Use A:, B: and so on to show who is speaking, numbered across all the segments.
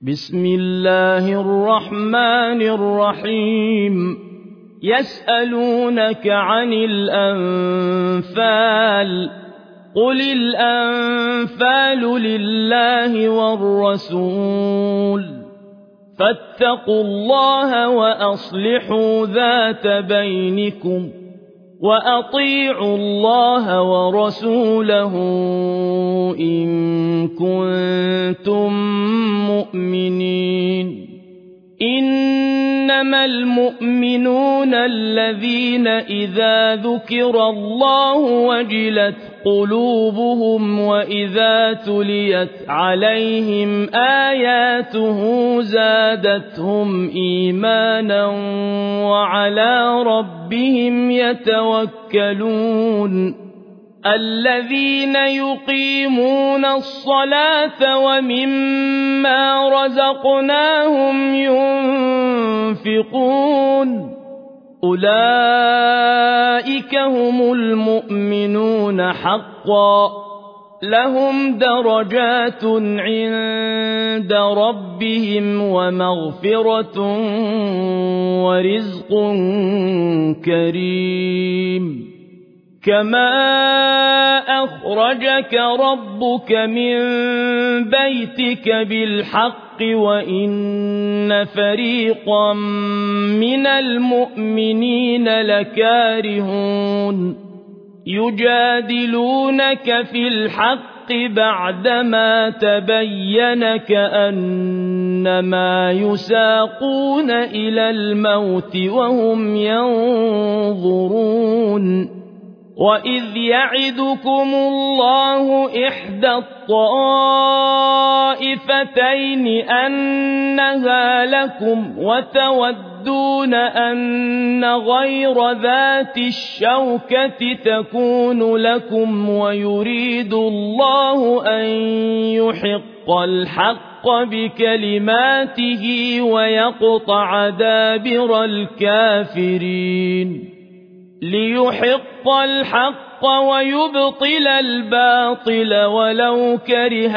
A: بسم الله الرحمن الرحيم يسألونك عن الأنفال قل الأنفال لله والرسول فاتقوا الله وأصلحوا ذات بينكم وأطيعوا الله ورسوله إن كنتم مؤمنين إنما المؤمنون الذين إذا ذكر الله وجلت قلوبهم وإذا تليت عليهم آياته زادتهم إيمانا وعلى ربهم يتوكلون الذين يقيمون الصلاة ومما رزقناهم ينفقون أولئك هم المؤمنون حقا لهم درجات عند ربهم ومغفرة ورزق كريم كما أخرجك ربك من بيتك بالحق وإن فريقا من المؤمنين لكارهون يجادلونك في الحق بعدما تبين كأنما يساقون إلى الموت وهم ينظرون وإذ يعدكم الله إحدى الطائفتين أنها لكم وتودون أن غير ذات الشوكة تكون لكم ويريد الله أن يحق الحق بكلماته ويقطع دابر الكافرين ليحق الحق ويبطل الباطل ولو كره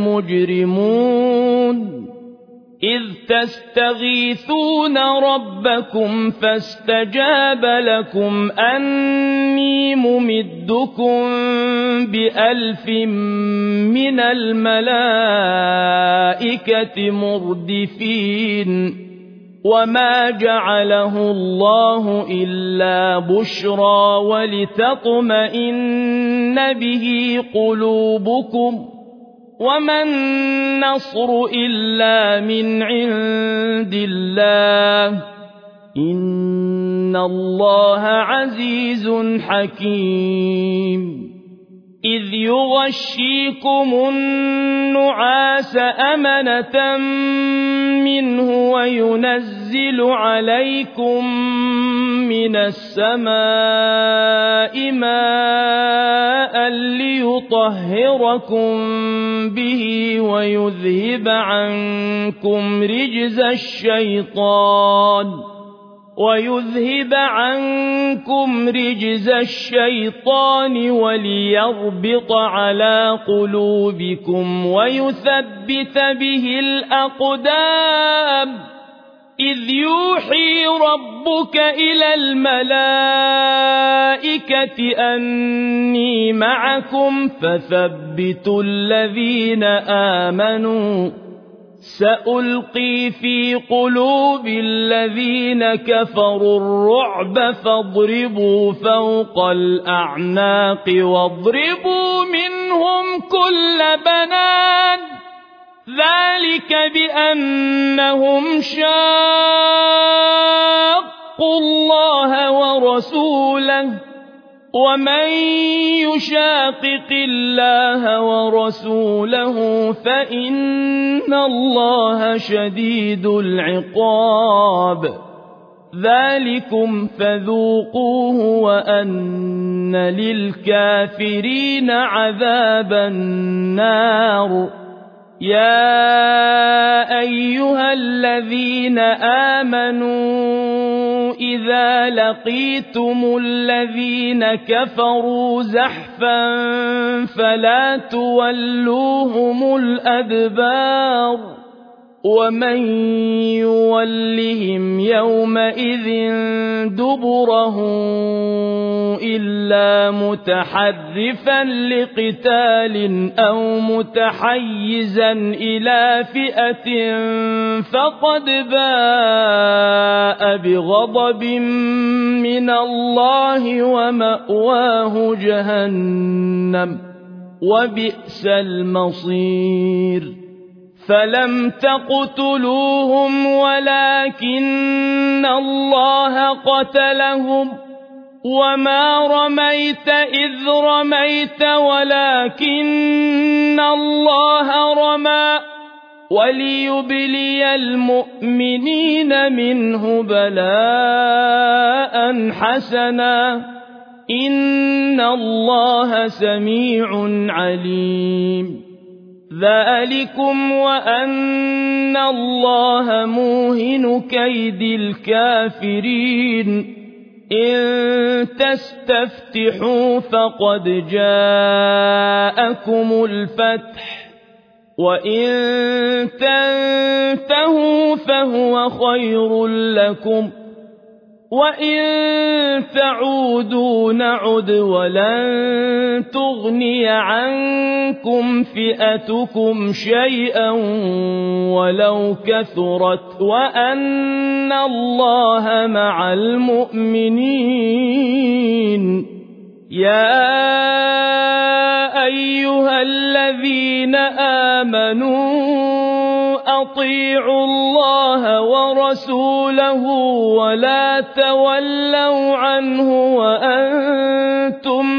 A: المجرمون إذ تستغيثون ربكم فاستجاب لكم أني ممدكم ب1000 من الملائكة مردفين وما جعله الله إلا بشرى ولتطمئن به قلوبكم وما النصر إلا من عند الله إن الله عزيز حكيم إذ يغشيكم النعاس أمنة منه وينزل عليكم من السماء ماء ليطهركم به ويذهب عنكم رجز الشيطان وليربط على قلوبكم ويثبت به الأقدام إذ يوحي ربك إلى الملائكة أني معكم فثبتوا الذين آمنوا سألقي في قلوب الذين كفروا الرعب فاضربوا فوق الأعناق واضربوا منهم كل بنان ذلك بأنهم شاقوا الله ورسوله ومن يشاقق الله ورسوله فإن الله شديد العقاب ذلكم فذوقوه وأن للكافرين عذاب النار يا أيها الذين آمنوا إذا لقيتم الذين كفروا زحفا فلا تولوهم الأدبار ومن يولهم يومئذ دبره إلا متحرفا لقتال أو متحيزا إلى فئة فقد باء بغضب من الله ومأواه جهنم وبئس المصير فلم تقتلوهم ولكن الله قتلهم وما رميت إذ رميت ولكن الله رمى وليبلي المؤمنين منه بلاء حسنا إن الله سميع عليم ذلكم وأن الله موهن كيد الكافرين إن تستفتحوا فقد جاءكم الفتح وإن تنتهوا فهو خير لكم وإن تعودوا نعد ولن تغني عنكم فئتكم شيئا ولو كثرت وأن الله مع المؤمنين يا أيها الذين آمنوا أطيعوا الله ورسوله ولا تولوا عنه وأنتم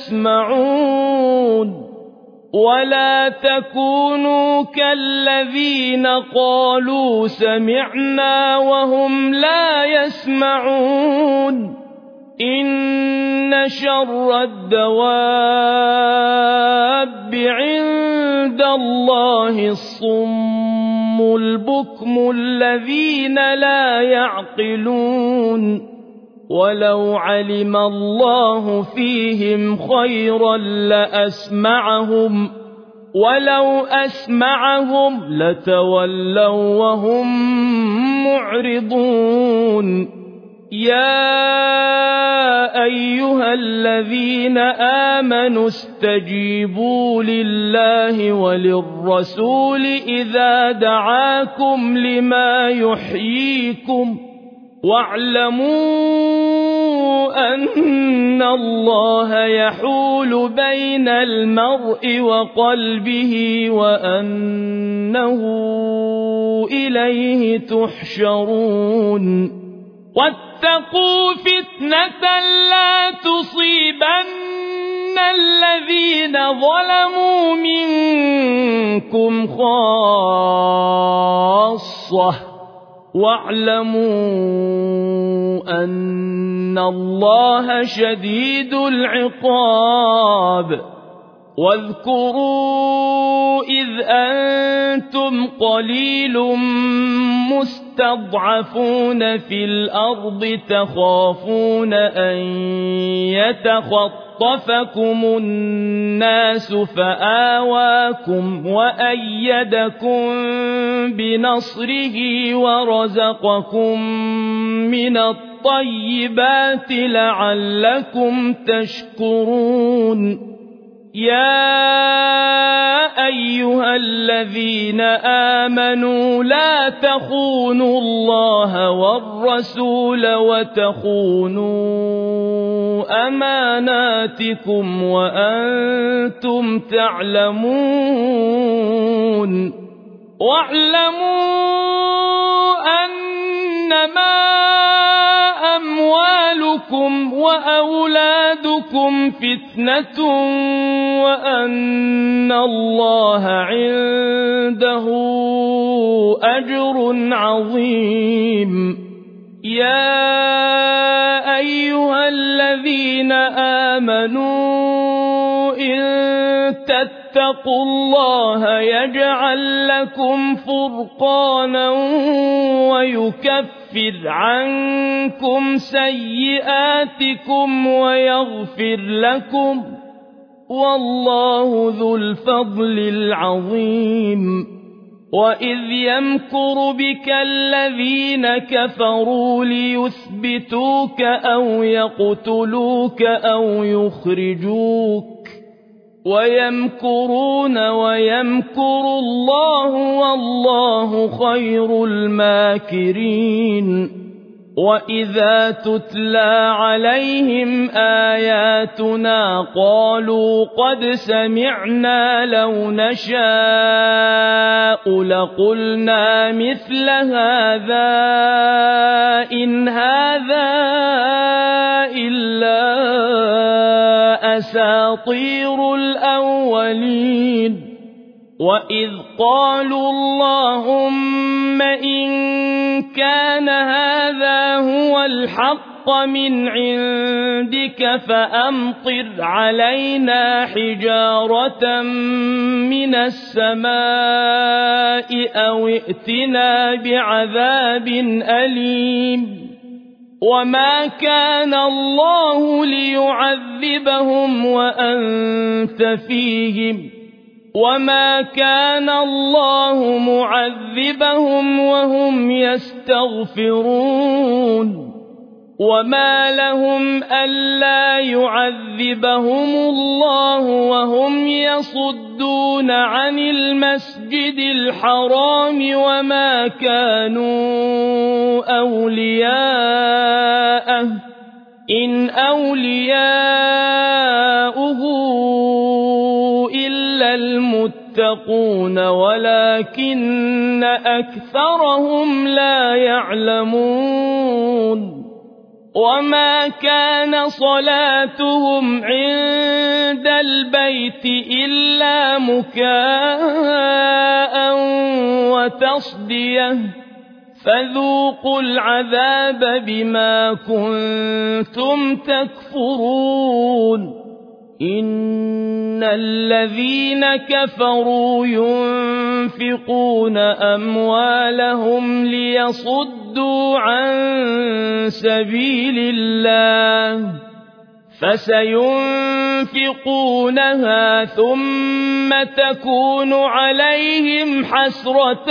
A: تسمعون ولا تكونوا كالذين قالوا سمعنا وهم لا يسمعون إن شر الدواب عند الله الصم البكم الذين لا يعقلون ولو علم الله فيهم خيرا لأسمعهم ولو أسمعهم لتولوا وهم معرضون يا أيها الذين آمنوا استجيبوا لله وللرسول إذا دعاكم لما يحييكم واعلموا أن الله يحول بين المرء وقلبه وأنه إليه تحشرون واتقوا فتنة لا تصيبن الذين ظلموا منكم خاصة واعلموا أن الله شديد العقاب واذكروا إذ أنتم قليل مستضعفون في الأرض تخافون أن يتخطفكم الناس فآواكم وأيدكم بنصره ورزقكم من الطيبات لعلكم تشكرون يا أيها الذين آمنوا لا تخونوا الله والرسول وتخونوا أماناتكم وأنتم تعلمون واعلموا أنما أموالكم وأولادكم فتنة وأن الله عنده أجر عظيم يا أيها الذين آمنوا إن تتقوا الله يجعل لكم فرقانا ويكفر عنكم سيئاتكم ويغفر لكم والله ذو الفضل العظيم وإذ يمكر بك الذين كفروا ليثبتوك أو يقتلوك أو يخرجوك ويمكرون ويمكر الله والله خير الماكرين وإذا تتلى عليهم آياتنا قالوا قد سمعنا لو نشاء لقلنا مثل هذا إن هذا إلا أساطير الأولين وإذ قالوا اللهم إن كان هذا هو الحق من عندك فأمطر علينا حجارة من السماء أو ائتنا بعذاب أليم وما كان الله ليعذبهم وأنت فيهم وما كان الله معذبهم وهم يستغفرون وما لهم ألا يعذبهم الله وهم يصدون عن المسجد الحرام وما كانوا أولياءه إن أولياؤه إلا المتقون ولكن أكثرهم لا يعلمون وما كان صلاتهم عند البيت إلا مكاء وتصدية فذوقوا العذاب بما كنتم تكفرون إن الذين كفروا ينفقون أموالهم ليصدوا عن سبيل الله فسينفقونها ثم تكون عليهم حسرة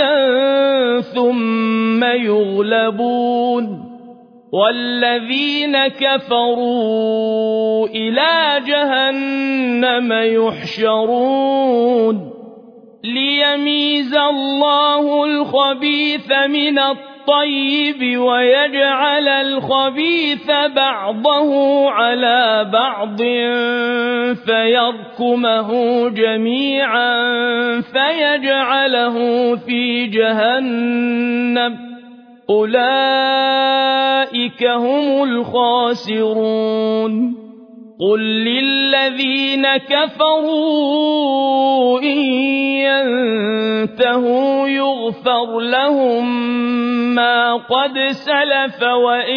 A: ثم يغلبون والذين كفروا إلى جهنم يحشرون ليميز الله الخبيث من الطيب ويجعل الخبيث بعضه على بعض فيركمه جميعا فيجعله في جهنم أولئك هم الخاسرون قل للذين كفروا إن ينتهوا يغفر لهم ما قد سلف وإن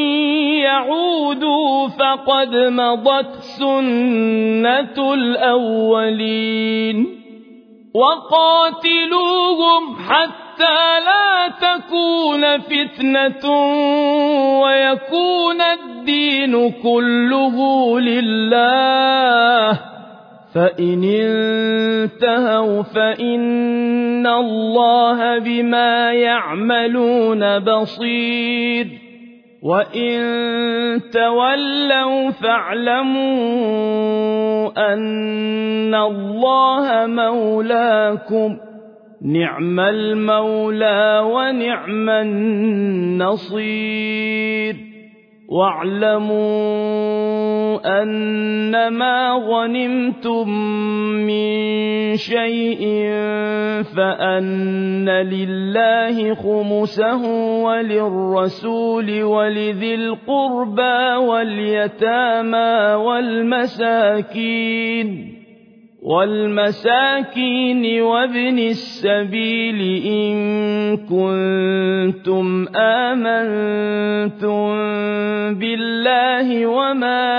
A: يعودوا فقد مضت سنة الأولين وقاتلوهم حتى لا تكون فتنة ويكون الدين كله لله فإن انتهوا فإن الله بما يعملون بصير وإن تولوا فاعلموا أن الله مولاكم نعم المولى ونعم النصير واعلموا أنما غنمتم من شيء فأن لله خمسه وللرسول ولذي القربى واليتامى والمساكين وابن السبيل إن كنتم آمنتم بالله وما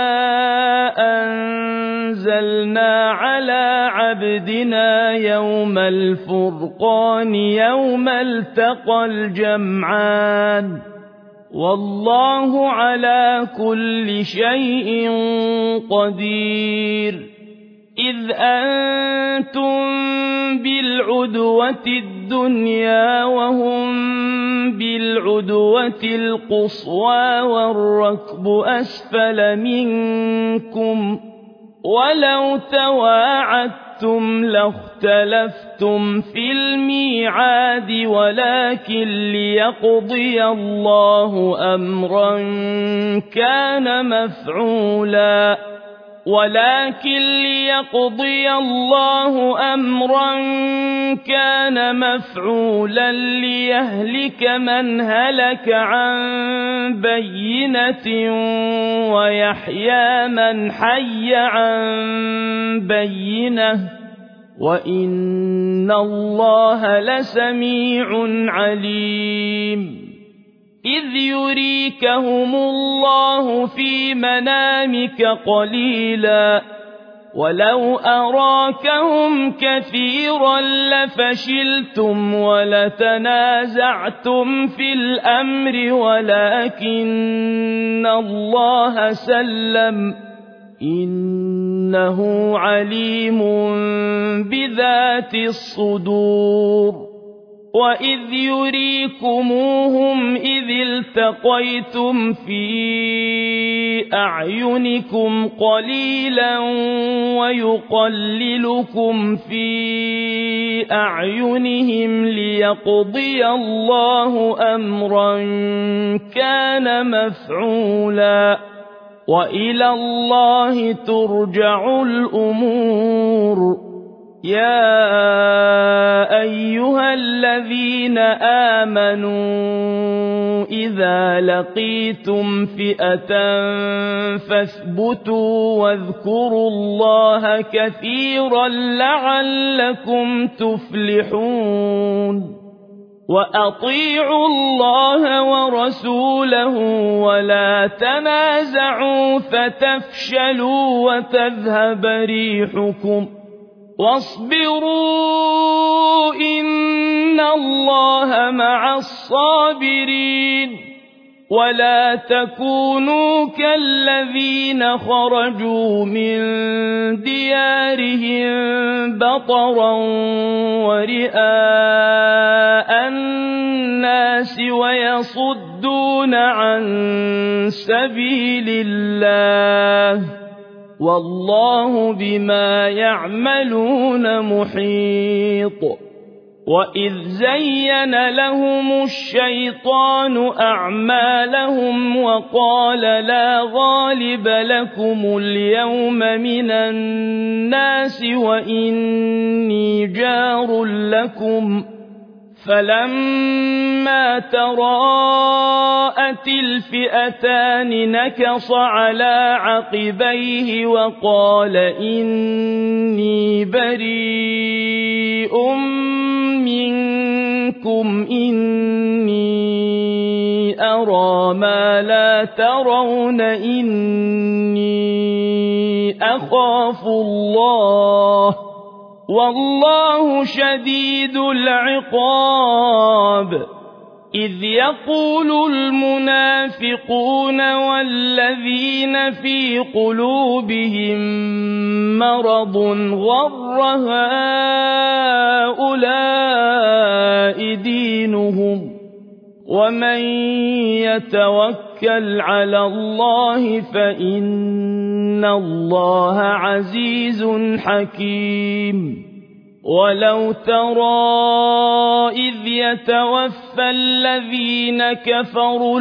A: أنزلنا على عبدنا يوم الفرقان يوم التقى الجمعان والله على كل شيء قدير إذ أنتم بالعدوة الدنيا وهم بالعدوة القصوى والركب أسفل منكم ولو تواعدتم لاختلفتم في الميعاد ولكن ليقضي الله أمرا كان مفعولا ليهلك من هلك عن بينة ويحيى من حي عن بينة وإن الله لسميع عليم إذ يريكهم الله في منامك قليلا ولو أراكهم كثيرا لفشلتم ولتنازعتم في الأمر ولكن الله سلم إنه عليم بذات الصدور وإذ يريكموهم إذ التقيتم في أعينكم قليلا ويقللكم في أعينهم ليقضي الله أمرا كان مفعولا وإلى الله ترجع الأمور يا أيها الذين آمنوا إذا لقيتم فئة فاثبتوا واذكروا الله كثيرا لعلكم تفلحون وأطيعوا الله ورسوله ولا تنازعوا فتفشلوا وتذهب ريحكم واصبروا إن الله مع الصابرين ولا تكونوا كالذين خرجوا من ديارهم بطرا ورئاء الناس ويصدون عن سبيل الله والله بما يعملون محيط وإذ زين لهم الشيطان أعمالهم وقال لا غالب لكم اليوم من الناس وإني جار لكم فلما تراءت الفئتان نكص على عقبيه وقال إني بريء منكم إني أرى ما لا ترون إني أخاف الله والله شديد العقاب إذ يقول المنافقون والذين في قلوبهم مرض غر هؤلاء دينهم ومن يتوكل على الله فإن الله عزيز حكيم ولو ترى إذ يتوفى الذين كفروا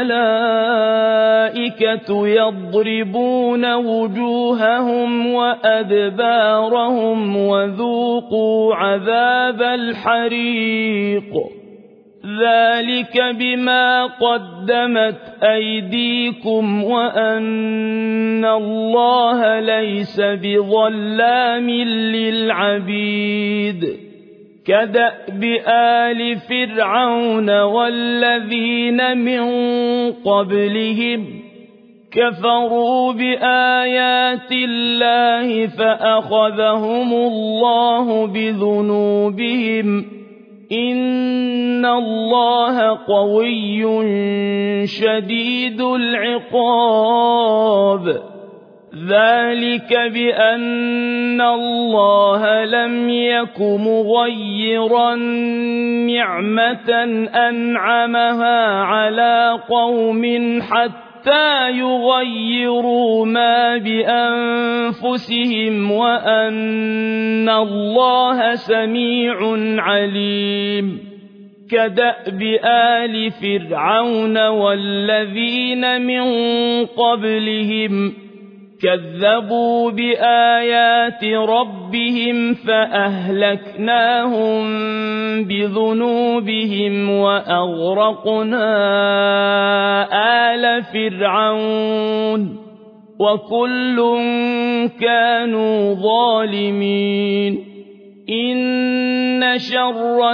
A: الملائكة يضربون وجوههم وأدبارهم وذوقوا عذاب الحريق ذلك بما قدمت أيديكم وأن الله ليس بظلام للعبيد كدأب آل فرعون والذين من قبلهم كفروا بآيات الله فأخذهم الله بذنوبهم إن الله قوي شديد العقاب ذلك بأن الله لم يك مغيرا نعمة أنعمها على قوم حتى يغيروا ما بأنفسهم وأن الله سميع عليم كدأب آل فرعون والذين من قبلهم كذبوا بآيات ربهم فأهلكناهم بذنوبهم وأغرقنا آل فرعون وكل كانوا ظالمين إن شر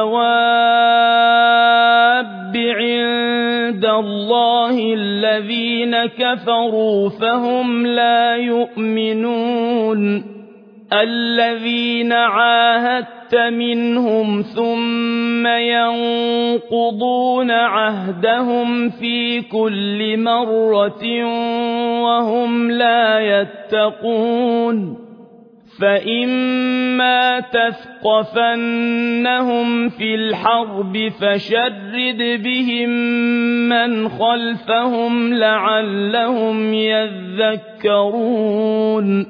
A: الدواب عند الله الذين كفروا فهم لا يؤمنون الذين عاهدت منهم ثم ينقضون عهدهم في كل مرة وهم لا يتقون فإما تثقفنهم في الحرب فشرد بهم من خلفهم لعلهم يذكرون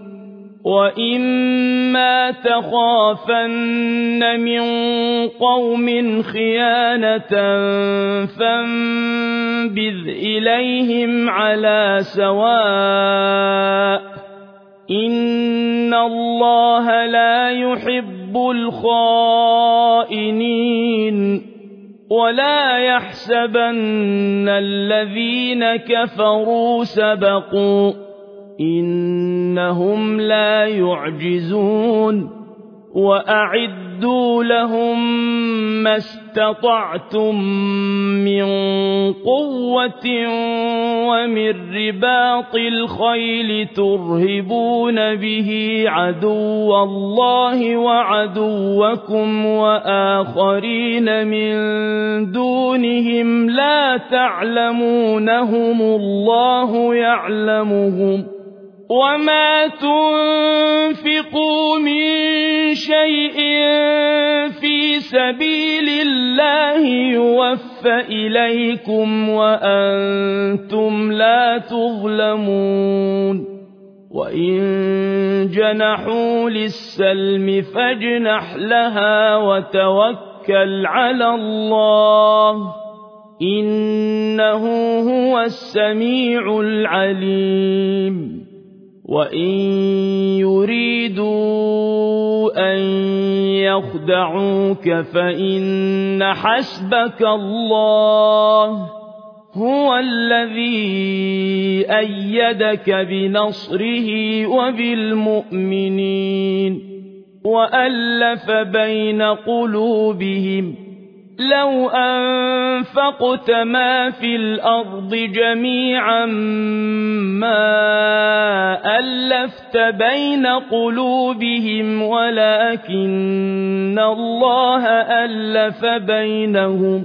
A: وإما تخافن من قوم خيانة فانبذ إليهم على سواء إن الله لا يحب الخائنين ولا يحسبن الذين كفروا سبقوا إنهم لا يعجزون وأعدوا لهم ما استطعتم من قوة ومن رباط الخيل ترهبون به عدو الله وعدوكم وآخرين من دونهم لا تعلمونهم الله يعلمهم وما تنفقوا من شيء في سبيل الله يوفى إليكم وأنتم لا تظلمون وإن جنحوا للسلم فاجنح لها وتوكل على الله إنه هو السميع العليم وإن يريدوا أن يخدعوك فإن حسبك الله هو الذي أيدك بنصره وبالمؤمنين وألف بين قلوبهم لو أنفقت ما في الأرض جميعا ما ألفت بين قلوبهم ولكن الله ألف بينهم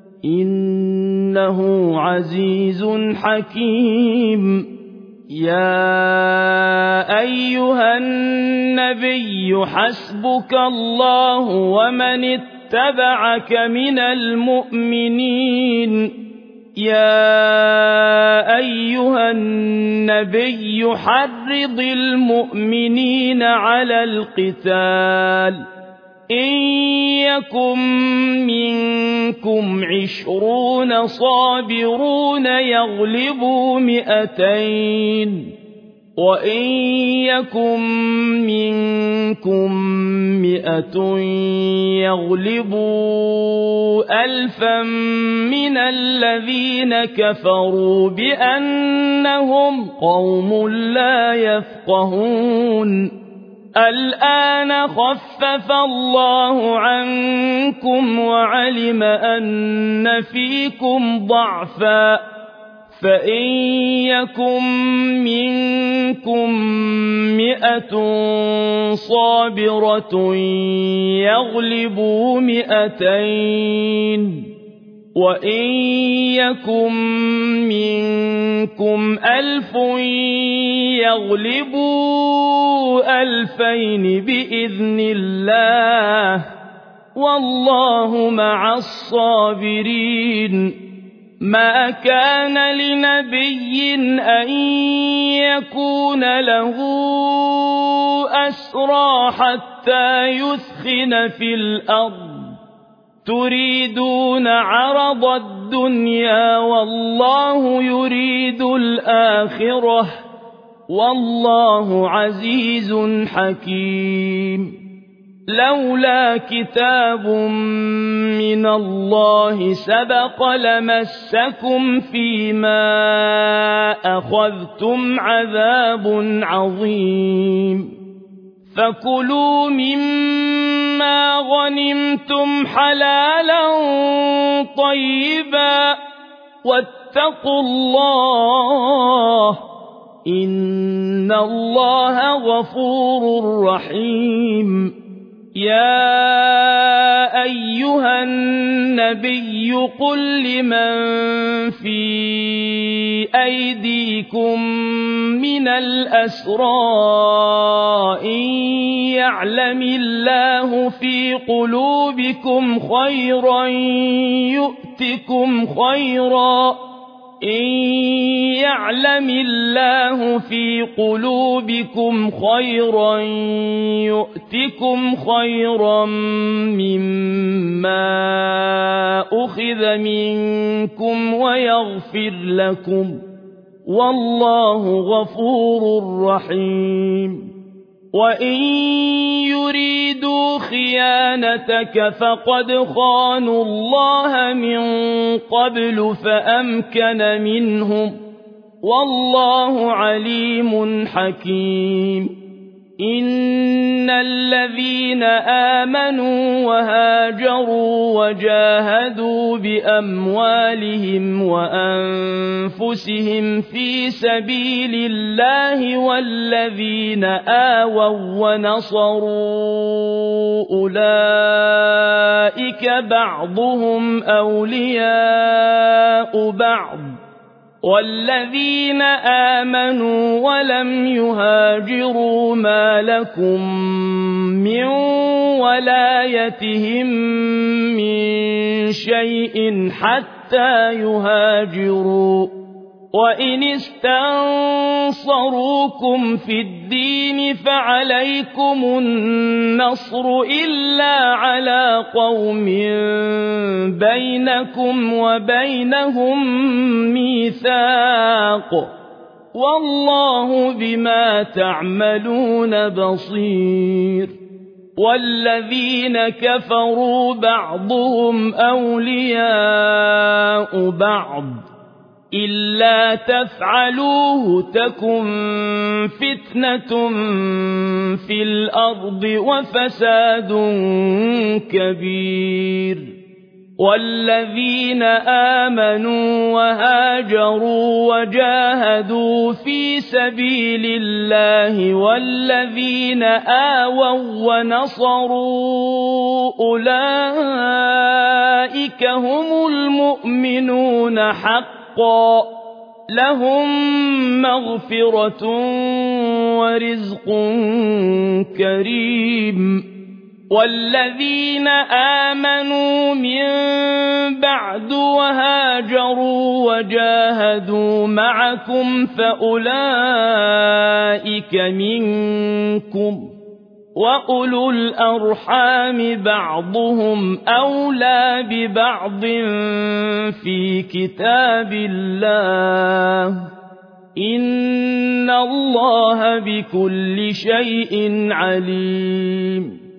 A: إنه عزيز حكيم يا أيها النبي حسبك الله ومن اتبعك من المؤمنين يا أيها النبي حرض المؤمنين على القتال إن يكن منكم 20 صابرون يغلبوا 200 وإن يكن منكم 100 يغلبوا 1000 من الذين كفروا بأنهم قوم لا يفقهون الآن خفف الله عنكم وعلم أن فيكم ضعفا فإن يكن منكم 100 صابرة يغلبوا 200 وإن يكن منكم 1000 يغلبوا 2000 بإذن الله والله مع الصابرين ما كان لنبي أن يكون له أسرى حتى يثخن في الأرض تريدون عرض الدنيا والله يريد الآخرة والله عزيز حكيم لولا كتاب من الله سبق لمسكم فيما أخذتم عذاب عظيم فكلوا مما غنمتم حلالا طيبا واتقوا الله إن الله غفور رحيم يا أيها النبي قل لمن في أيديكم من الأسرى إن يعلم الله في قلوبكم خيرا يؤتكم خيرا مما أخذ منكم ويغفر لكم والله غفور رحيم وإن يريدوا خيانتك فقد خانوا الله من قبل فأمكن منهم والله عليم حكيم إن الذين آمنوا وهاجروا وجاهدوا بأموالهم وأنفسهم في سبيل الله والذين آووا ونصروا أولئك بعضهم أولياء بعض والذين آمنوا ولم يهاجروا ما لكم من ولايتهم من شيء حتى يهاجروا وإن استنصروكم في الدين فعليكم النصر إلا على قوم بينكم وبينهم ميثاق والله بما تعملون بصير والذين كفروا بعضهم أولياء بعض إلا تفعلوه تكن فتنة في الأرض وفساد كبير والذين آمنوا وهاجروا وجاهدوا في سبيل الله والذين آووا ونصروا أولئك هم المؤمنون حقا لهم مغفرة ورزق كريم والذين آمنوا من بعد وهاجروا وجاهدوا معكم فأولئك منكم وأولو الأرحام بعضهم أولى ببعض في كتاب الله إن الله بكل شيء عليم